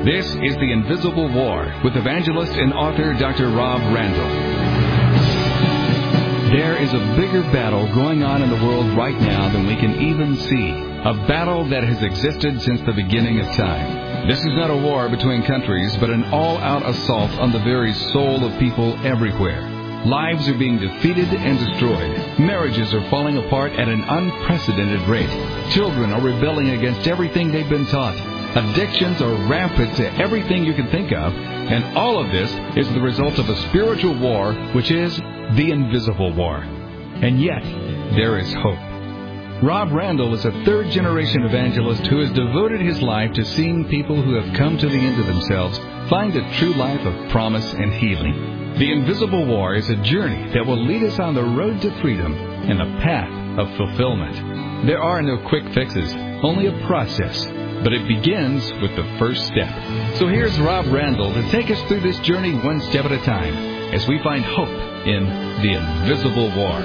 This is The Invisible War with evangelist and author Dr. Rob Randall. There is a bigger battle going on in the world right now than we can even see. A battle that has existed since the beginning of time. This is not a war between countries, but an all-out assault on the very soul of people everywhere. Lives are being defeated and destroyed. Marriages are falling apart at an unprecedented rate. Children are rebelling against everything they've been taught. Addictions are rampant to everything you can think of, and all of this is the result of a spiritual war, which is the invisible war. And yet, there is hope. Rob Randall is a third-generation evangelist who has devoted his life to seeing people who have come to the end of themselves find a true life of promise and healing. The Invisible War is a journey that will lead us on the road to freedom and the path of fulfillment. There are no quick fixes, only a process. But it begins with the first step. So here's Rob Randall to take us through this journey one step at a time as we find hope in the Invisible War.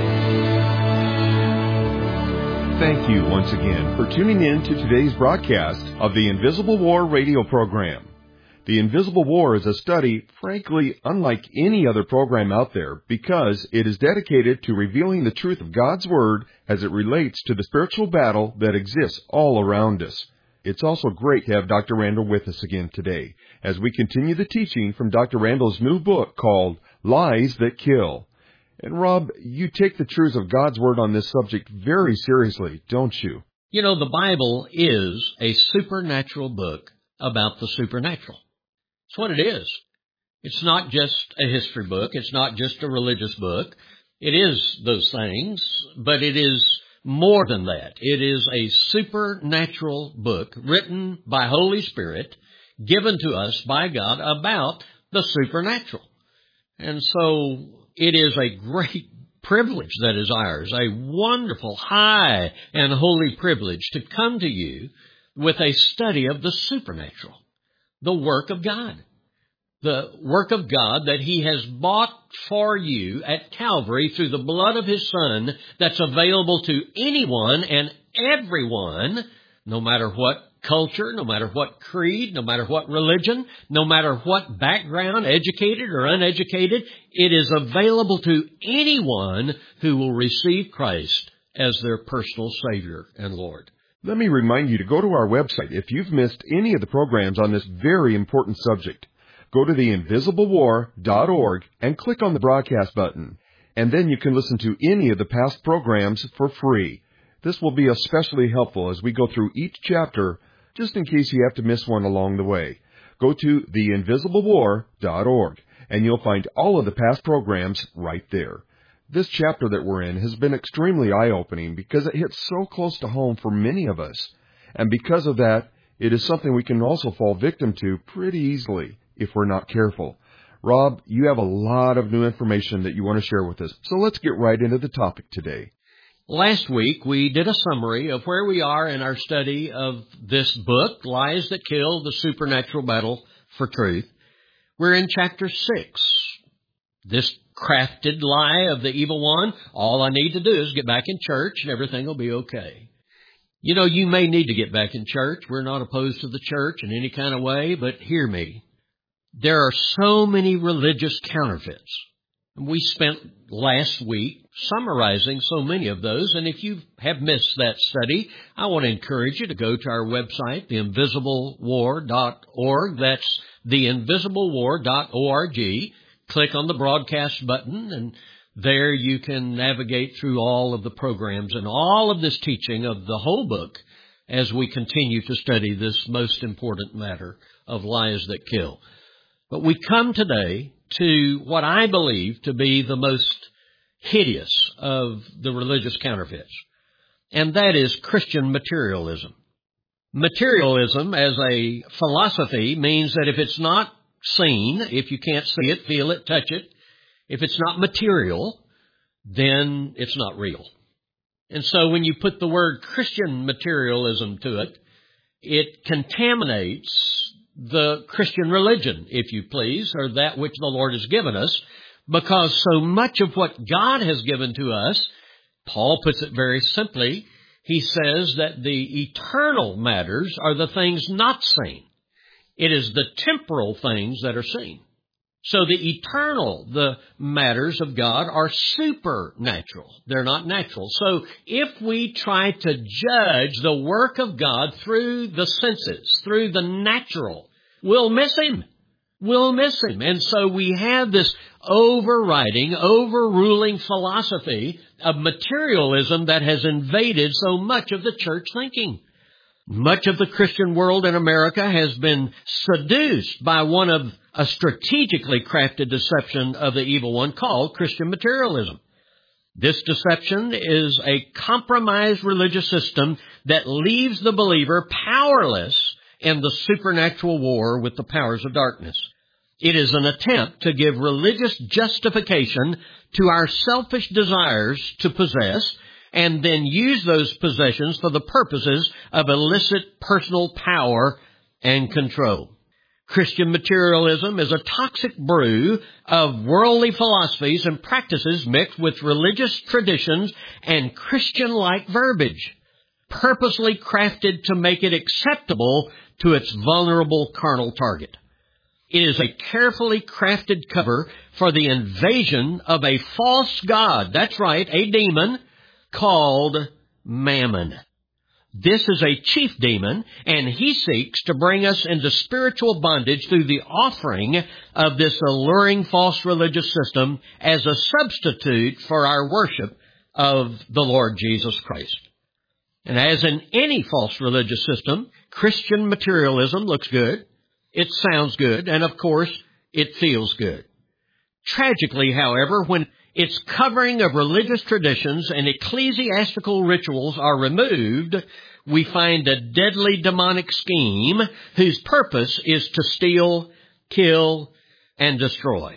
Thank you once again for tuning in to today's broadcast of the Invisible War radio program. The Invisible War is a study, frankly, unlike any other program out there because it is dedicated to revealing the truth of God's Word as it relates to the spiritual battle that exists all around us. It's also great to have Dr. Randall with us again today as we continue the teaching from Dr. Randall's new book called Lies That Kill. And Rob, you take the truths of God's Word on this subject very seriously, don't you? You know, the Bible is a supernatural book about the supernatural. It's what it is. It's not just a history book. It's not just a religious book. It is those things, but it is more than that. It is a supernatural book written by Holy Spirit, given to us by God about the supernatural. And so it is a great privilege that is ours, a wonderful, high and holy privilege to come to you with a study of the supernatural, the work of God. The work of God that He has bought for you at Calvary through the blood of His Son that's available to anyone and everyone, no matter what culture, no matter what creed, no matter what religion, no matter what background, educated or uneducated. It is available to anyone who will receive Christ as their personal Savior and Lord. Let me remind you to go to our website if you've missed any of the programs on this very important subject. Go to theinvisiblewar.org and click on the broadcast button, and then you can listen to any of the past programs for free. This will be especially helpful as we go through each chapter, just in case you have to miss one along the way. Go to theinvisiblewar.org, and you'll find all of the past programs right there. This chapter that we're in has been extremely eye-opening because it hits so close to home for many of us. And because of that, it is something we can also fall victim to pretty easily if we're not careful. Rob, you have a lot of new information that you want to share with us, so let's get right into the topic today. Last week, we did a summary of where we are in our study of this book, Lies That Kill, the Supernatural Battle for Truth. We're in chapter 6. This crafted lie of the evil one, all I need to do is get back in church and everything will be okay. You know, you may need to get back in church. We're not opposed to the church in any kind of way, but hear me. There are so many religious counterfeits. We spent last week summarizing so many of those, and if you have missed that study, I want to encourage you to go to our website, theinvisiblewar.org. That's theinvisiblewar.org. Click on the broadcast button, and there you can navigate through all of the programs and all of this teaching of the whole book as we continue to study this most important matter of lies that kill. But we come today to what I believe to be the most hideous of the religious counterfeits, and that is Christian materialism. Materialism as a philosophy means that if it's not seen, if you can't see it, feel it, touch it, if it's not material, then it's not real. And so when you put the word Christian materialism to it, it contaminates the Christian religion, if you please, or that which the Lord has given us, because so much of what God has given to us, Paul puts it very simply, he says that the eternal matters are the things not seen. It is the temporal things that are seen. So the eternal, the matters of God are supernatural. They're not natural. So if we try to judge the work of God through the senses, through the natural, we'll miss Him. We'll miss Him. And so we have this overruling philosophy of materialism that has invaded so much of the church thinking. Much of the Christian world in America has been seduced by one of a strategically crafted deception of the evil one called Christian materialism. This deception is a compromised religious system that leaves the believer powerless in the supernatural war with the powers of darkness. It is an attempt to give religious justification to our selfish desires to possess and then use those possessions for the purposes of illicit personal power and control. Christian materialism is a toxic brew of worldly philosophies and practices mixed with religious traditions and Christian-like verbiage, purposely crafted to make it acceptable to its vulnerable carnal target. It is a carefully crafted cover for the invasion of a false god. That's right, a demon called Mammon. This is a chief demon, and he seeks to bring us into spiritual bondage through the offering of this alluring false religious system as a substitute for our worship of the Lord Jesus Christ. And as in any false religious system, Christian materialism looks good, it sounds good, and of course, it feels good. Tragically, however, when its covering of religious traditions and ecclesiastical rituals are removed, we find a deadly demonic scheme whose purpose is to steal, kill, and destroy.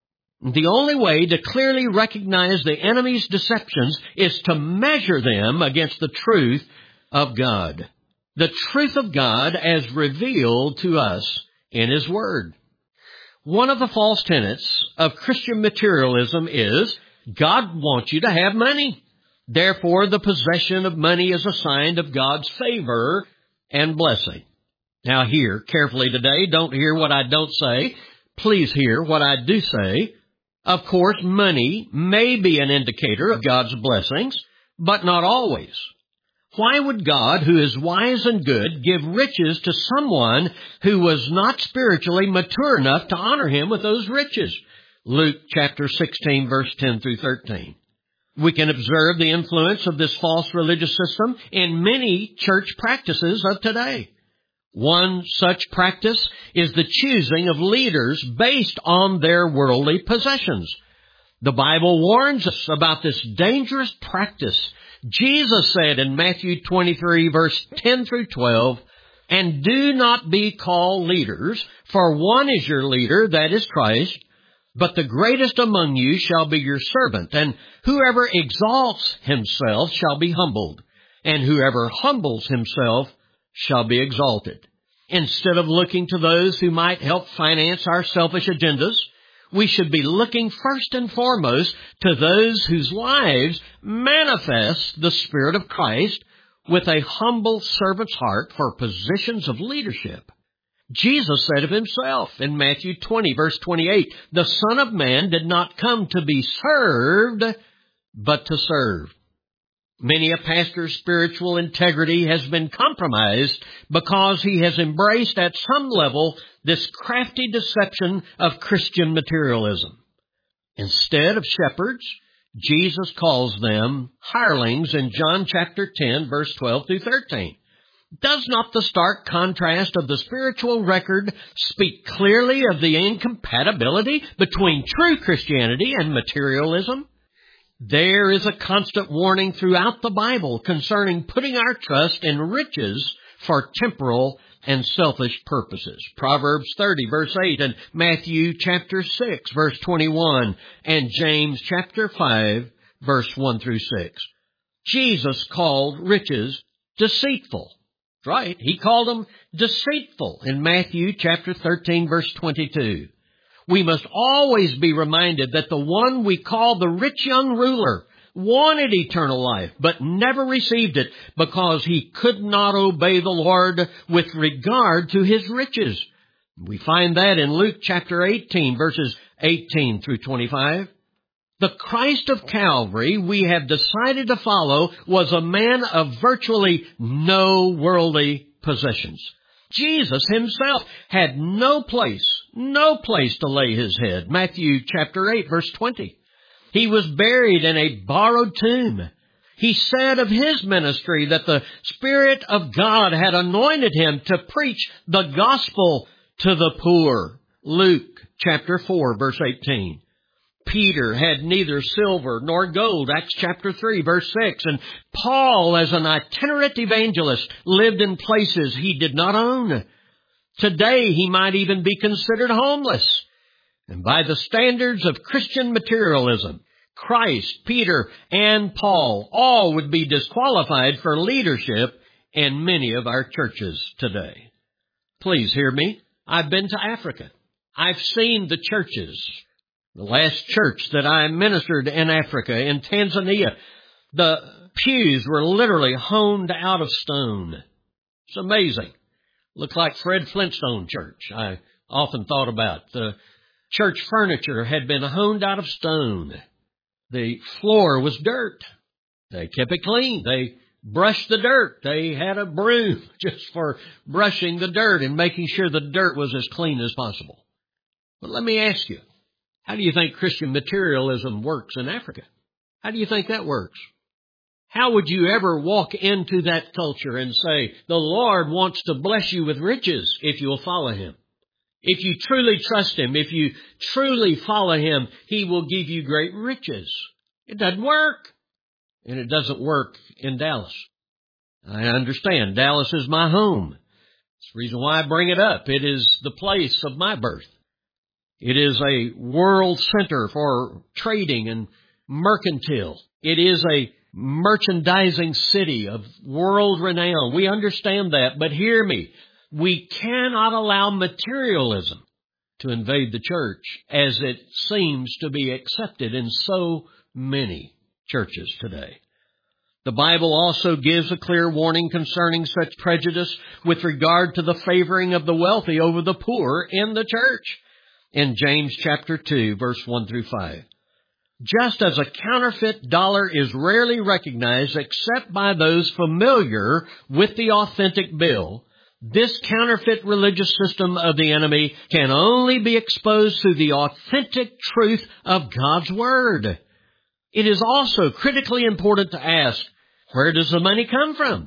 The only way to clearly recognize the enemy's deceptions is to measure them against the truth of God. The truth of God as revealed to us in His Word. One of the false tenets of Christian materialism is God wants you to have money. Therefore, the possession of money is a sign of God's favor and blessing. Now hear carefully today. Don't hear what I don't say. Please hear what I do say. Of course, money may be an indicator of God's blessings, but not always. Why would God, who is wise and good, give riches to someone who was not spiritually mature enough to honor Him with those riches? Luke chapter 16, verse 10 through 13. We can observe the influence of this false religious system in many church practices of today. One such practice is the choosing of leaders based on their worldly possessions. The Bible warns us about this dangerous practice. Jesus said in Matthew 23, verse 10 through 12, "And do not be called leaders, for one is your leader, that is Christ. But the greatest among you shall be your servant, and whoever exalts himself shall be humbled, and whoever humbles himself shall be exalted." Instead of looking to those who might help finance our selfish agendas, we should be looking first and foremost to those whose lives manifest the Spirit of Christ with a humble servant's heart for positions of leadership. Jesus said of Himself in Matthew 20, verse 28, "The Son of Man did not come to be served, but to serve." Many a pastor's spiritual integrity has been compromised because he has embraced at some level this crafty deception of Christian materialism. Instead of shepherds, Jesus calls them hirelings in John chapter 10, verse 12 through 13. Does not the stark contrast of the spiritual record speak clearly of the incompatibility between true Christianity and materialism? There is a constant warning throughout the Bible concerning putting our trust in riches for temporal and selfish purposes. Proverbs 30, verse 8, and Matthew chapter 6, verse 21, and James chapter 5, verse 1 through 6. Jesus called riches deceitful. Right, He called them deceitful in Matthew chapter 13, verse 22. We must always be reminded that the one we call the rich young ruler wanted eternal life, but never received it because he could not obey the Lord with regard to his riches. We find that in Luke chapter 18, verses 18 through 25. The Christ of Calvary we have decided to follow was a man of virtually no worldly possessions. Jesus himself had no place to lay his head. Matthew chapter 8, verse 20. He was buried in a borrowed tomb. He said of his ministry that the Spirit of God had anointed him to preach the gospel to the poor. Luke chapter 4, verse 18. Peter had neither silver nor gold, Acts chapter 3, verse 6. And Paul, as an itinerant evangelist, lived in places he did not own. Today, he might even be considered homeless. And by the standards of Christian materialism, Christ, Peter, and Paul all would be disqualified for leadership in many of our churches today. Please hear me. I've been to Africa. I've seen the churches. The last church that I ministered in Africa, in Tanzania, the pews were literally honed out of stone. It's amazing. Looked like Fred Flintstone Church. I often thought about the church furniture had been honed out of stone. The floor was dirt. They kept it clean. They brushed the dirt. They had a broom just for brushing the dirt and making sure the dirt was as clean as possible. But let me ask you, how do you think Christian materialism works in Africa? How do you think that works? How would you ever walk into that culture and say, the Lord wants to bless you with riches if you'll follow Him? If you truly trust Him, if you truly follow Him, He will give you great riches. It doesn't work. And it doesn't work in Dallas. I understand. Dallas is my home. It's the reason why I bring it up. It is the place of my birth. It is a world center for trading and mercantile. It is a merchandising city of world renown. We understand that, but hear me. We cannot allow materialism to invade the church as it seems to be accepted in so many churches today. The Bible also gives a clear warning concerning such prejudice with regard to the favoring of the wealthy over the poor in the church. In James chapter 2, verse 1 through 5. Just as a counterfeit dollar is rarely recognized except by those familiar with the authentic bill, this counterfeit religious system of the enemy can only be exposed through the authentic truth of God's Word. It is also critically important to ask, where does the money come from?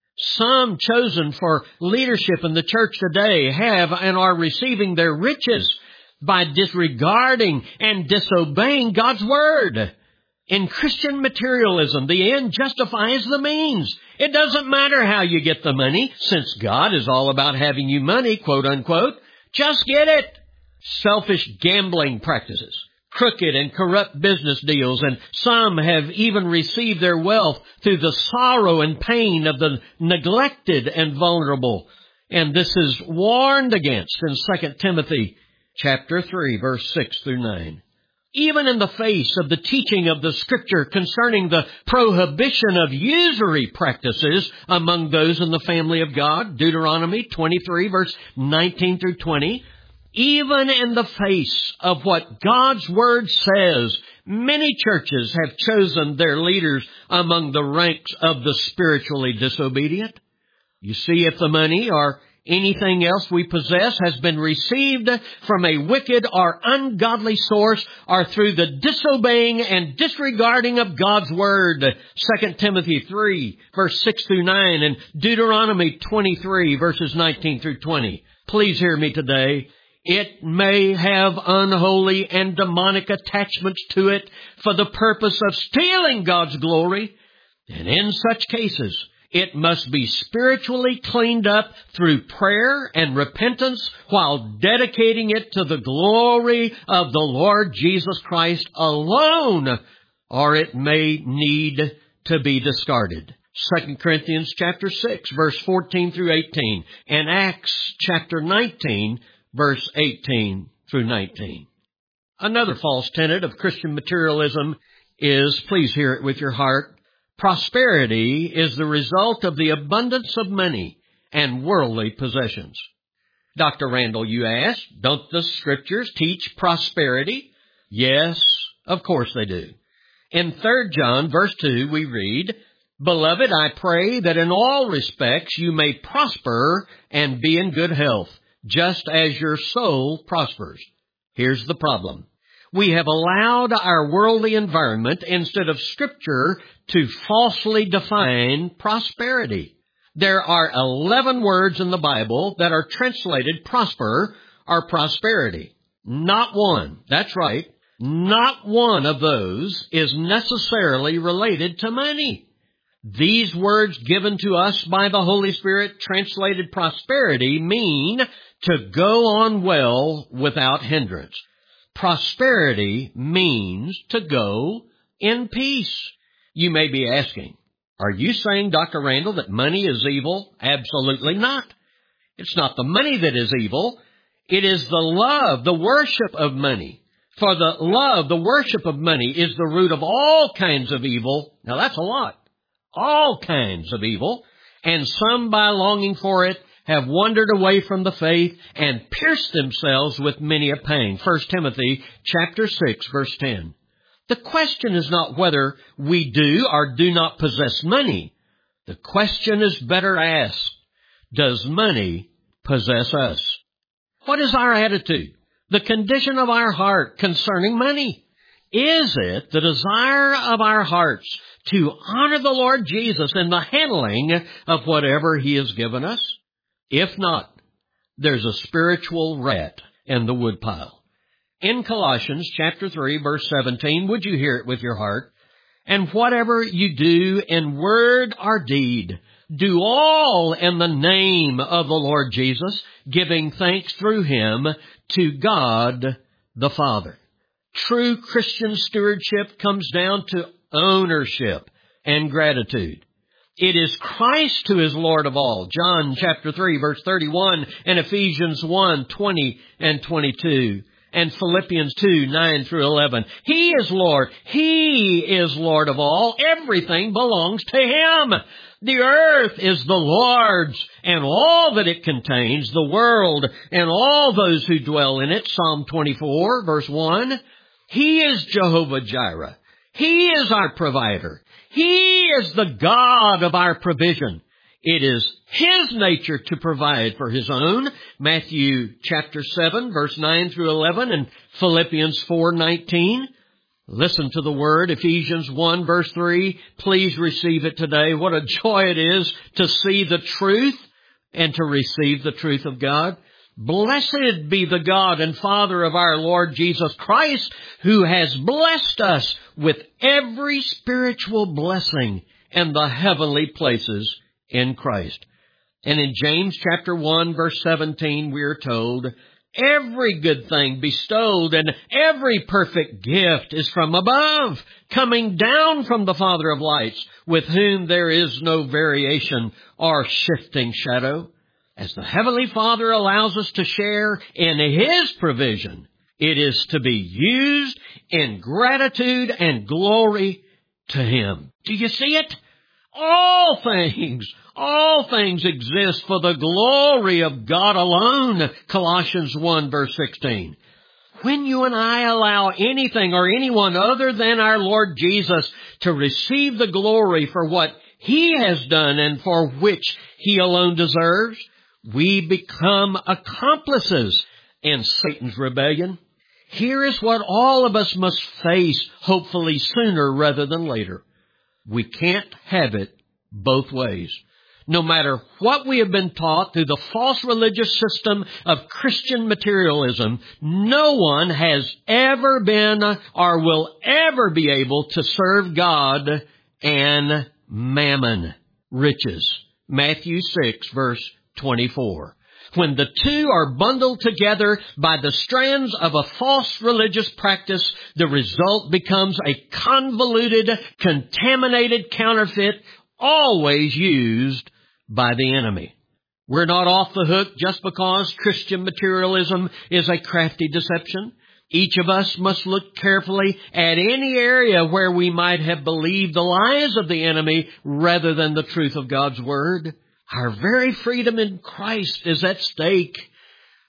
Some chosen for leadership in the church today have and are receiving their riches by disregarding and disobeying God's Word. In Christian materialism, the end justifies the means. It doesn't matter how you get the money, since God is all about having you money, quote unquote. Just get it. Selfish gambling practices, crooked and corrupt business deals, and some have even received their wealth through the sorrow and pain of the neglected and vulnerable. And this is warned against in 2 Timothy chapter 3, verse 6 through 9. Even in the face of the teaching of the Scripture concerning the prohibition of usury practices among those in the family of God, Deuteronomy 23, verse 19 through 20, even in the face of what God's Word says, many churches have chosen their leaders among the ranks of the spiritually disobedient. You see, if the money or anything else we possess has been received from a wicked or ungodly source or through the disobeying and disregarding of God's Word, 2 Timothy 3, verse 6 through 9, and Deuteronomy 23, verses 19 through 20. Please hear me today. It may have unholy and demonic attachments to it for the purpose of stealing God's glory, and in such cases, it must be spiritually cleaned up through prayer and repentance while dedicating it to the glory of the Lord Jesus Christ alone, or it may need to be discarded. 2 Corinthians chapter 6, verse 14 through 18, and Acts chapter 19, verse 18 through 19. Another false tenet of Christian materialism is, please hear it with your heart, prosperity is the result of the abundance of money and worldly possessions. Dr. Randall, you ask, don't the Scriptures teach prosperity? Yes, of course they do. In 3 John, verse 2, we read, Beloved, I pray that in all respects you may prosper and be in good health, just as your soul prospers. Here's the problem. We have allowed our worldly environment, instead of Scripture, to falsely define prosperity. There are 11 words in the Bible that are translated prosper or prosperity. Not one, that's right, not one of those is necessarily related to money. These words given to us by the Holy Spirit, translated prosperity, mean to go on well without hindrance. Prosperity means to go in peace. You may be asking, are you saying, Dr. Randall, that money is evil? Absolutely not. It's not the money that is evil. It is the love, the worship of money. For the love, the worship of money is the root of all kinds of evil. Now that's a lot. All kinds of evil. And some, by longing for it, have wandered away from the faith and pierced themselves with many a pang. 1 Timothy chapter 6, verse 10. The question is not whether we do or do not possess money. The question is better asked, does money possess us? What is our attitude, the condition of our heart concerning money? Is it the desire of our hearts to honor the Lord Jesus in the handling of whatever He has given us? If not, there's a spiritual rat in the woodpile. In Colossians chapter 3, verse 17, would you hear it with your heart? And whatever you do in word or deed, do all in the name of the Lord Jesus, giving thanks through Him to God the Father. True Christian stewardship comes down to ownership and gratitude. It is Christ who is Lord of all. John chapter 3, verse 31, and Ephesians 1, 20 and 22. And Philippians 2, 9 through 11. He is Lord. He is Lord of all. Everything belongs to Him. The earth is the Lord's and all that it contains, the world and all those who dwell in it. Psalm 24, verse 1. He is Jehovah Jireh. He is our provider. He is the God of our provision. It is His nature to provide for His own. Matthew chapter 7, verse 9 through 11, and Philippians 4:19. Listen to the word, Ephesians 1, verse 3. Please receive it today. What a joy it is to see the truth and to receive the truth of God. Blessed be the God and Father of our Lord Jesus Christ, who has blessed us with every spiritual blessing in the heavenly places in Christ. And in James chapter 1, verse 17, we are told, every good thing bestowed and every perfect gift is from above, coming down from the Father of lights, with whom there is no variation or shifting shadow. As the Heavenly Father allows us to share in His provision, it is to be used in gratitude and glory to Him. Do you see it? All things exist for the glory of God alone. Colossians 1, verse 16. When you and I allow anything or anyone other than our Lord Jesus to receive the glory for what He has done and for which He alone deserves, we become accomplices in Satan's rebellion. Here is what all of us must face, hopefully sooner rather than later. We can't have it both ways. No matter what we have been taught through the false religious system of Christian materialism, no one has ever been or will ever be able to serve God and mammon, riches. Matthew 6, verse 24. When the two are bundled together by the strands of a false religious practice, the result becomes a convoluted, contaminated counterfeit, always used by the enemy. We're not off the hook just because Christian materialism is a crafty deception. Each of us must look carefully at any area where we might have believed the lies of the enemy rather than the truth of God's Word. Our very freedom in Christ is at stake.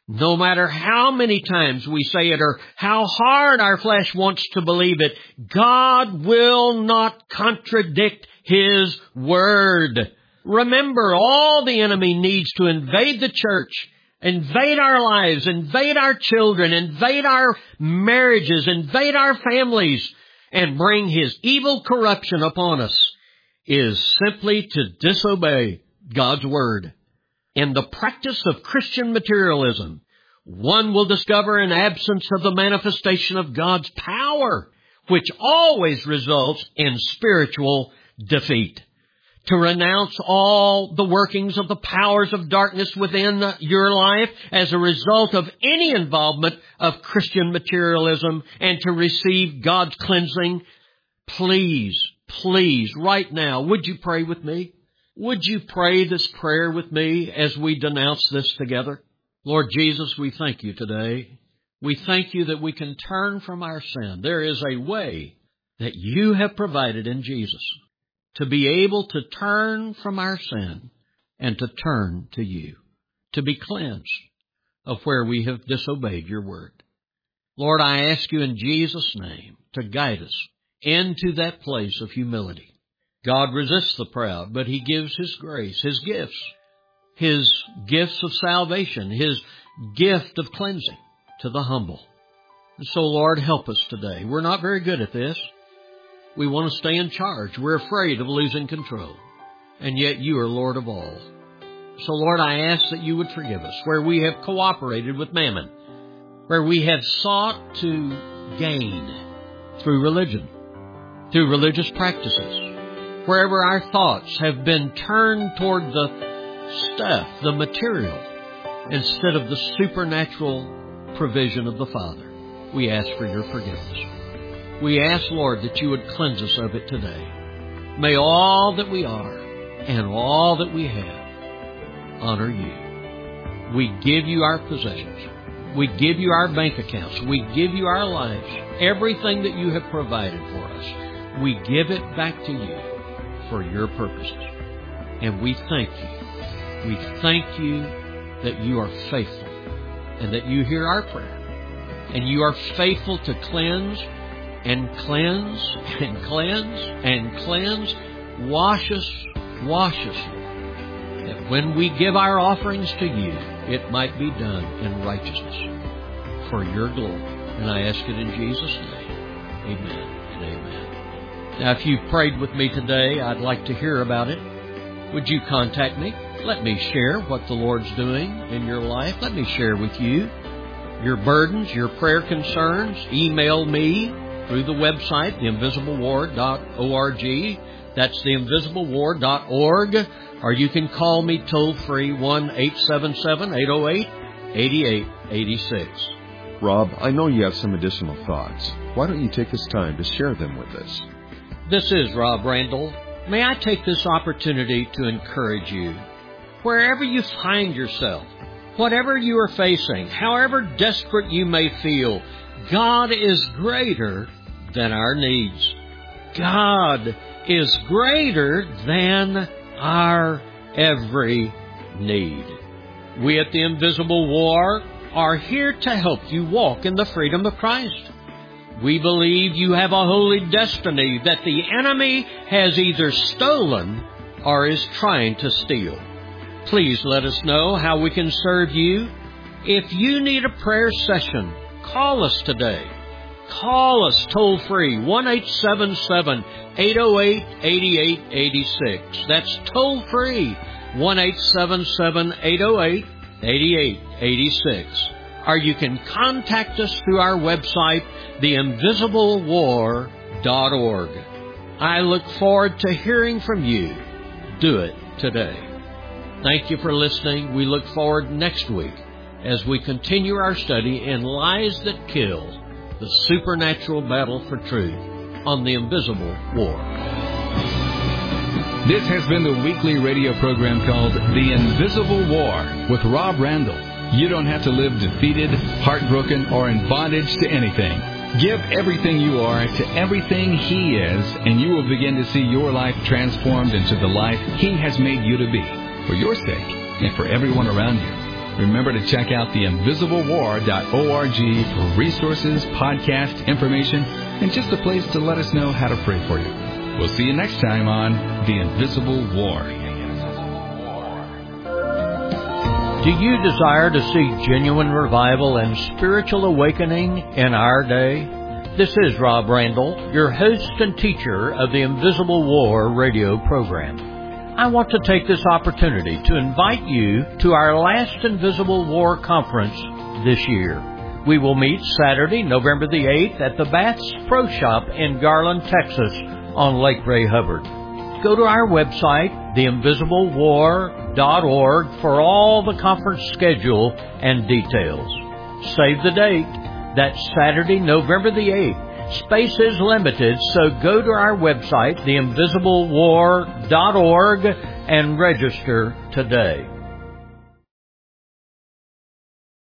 No matter how many times we say it or how hard our flesh wants to believe it, God will not contradict His Word. Remember, all the enemy needs to invade the church, invade our lives, invade our children, invade our marriages, invade our families, and bring his evil corruption upon us is simply to disobey God's Word. In the practice of Christian materialism, one will discover an absence of the manifestation of God's power, which always results in spiritual defeat. To renounce all the workings of the powers of darkness within your life as a result of any involvement of Christian materialism and to receive God's cleansing, please, right now, would you pray with me? Would you pray this prayer with me as we denounce this together? Lord Jesus, we thank you today. We thank you that we can turn from our sin. There is a way that you have provided in Jesus to be able to turn from our sin and to turn to you, to be cleansed of where we have disobeyed your word. Lord, I ask you in Jesus' name to guide us into that place of humility. God resists the proud, but he gives his grace, his gifts of salvation, his gift of cleansing to the humble. And so, Lord, help us today. We're not very good at this. We want to stay in charge. We're afraid of losing control. And yet you are Lord of all. So, Lord, I ask that you would forgive us where we have cooperated with mammon, where we have sought to gain through religion, through religious practices, wherever our thoughts have been turned toward the stuff, the material, instead of the supernatural provision of the Father. We ask for your forgiveness. We ask, Lord, that you would cleanse us of it today. May all that we are and all that we have honor you. We give you our possessions. We give you our bank accounts. We give you our lives. Everything that you have provided for us, we give it back to you for your purposes. And we thank you. We thank you that you are faithful and that you hear our prayer. And you are faithful to cleanse and cleanse and cleanse and cleanse. Wash us, Lord, that when we give our offerings to you, it might be done in righteousness for your glory. And I ask it in Jesus' name. Amen and amen. Now, if you prayed with me today, I'd like to hear about it. Would you contact me? Let me share what the Lord's doing in your life. Let me share with you your burdens, your prayer concerns. Email me through the website, theinvisiblewar.org. That's theinvisiblewar.org. Or you can call me toll-free 1-877-808-8886. Rob, I know you have some additional thoughts. Why don't you take this time to share them with us? This is Rob Randall. May I take this opportunity to encourage you. Wherever you find yourself, whatever you are facing, however desperate you may feel, God is greater than our needs. God is greater than our every need. We at the Invisible War are here to help you walk in the freedom of Christ. We believe you have a holy destiny that the enemy has either stolen or is trying to steal. Please let us know how we can serve you. If you need a prayer session, call us today. Call us toll-free, 1-877-808-8886. That's toll-free, 1-877-808-8886. Or you can contact us through our website, theinvisiblewar.org. I look forward to hearing from you. Do it today. Thank you for listening. We look forward next week as we continue our study in Lies That Kill, the supernatural battle for truth on the Invisible War. This has been the weekly radio program called The Invisible War with Rob Randall. You don't have to live defeated, heartbroken, or in bondage to anything. Give everything you are to everything He is, and you will begin to see your life transformed into the life He has made you to be, for your sake and for everyone around you. Remember to check out theinvisiblewar.org for resources, podcast information, and just a place to let us know how to pray for you. We'll see you next time on The Invisible War. Do you desire to see genuine revival and spiritual awakening in our day? This is Rob Randall, your host and teacher of the Invisible War radio program. I want to take this opportunity to invite you to our last Invisible War conference this year. We will meet Saturday, November the 8th at the Baths Pro Shop in Garland, Texas on Lake Ray Hubbard. Go to our website, theinvisiblewar.org, for all the conference schedule and details. Save the date. That's Saturday, November the 8th. Space is limited, so go to our website, theinvisiblewar.org, and register today.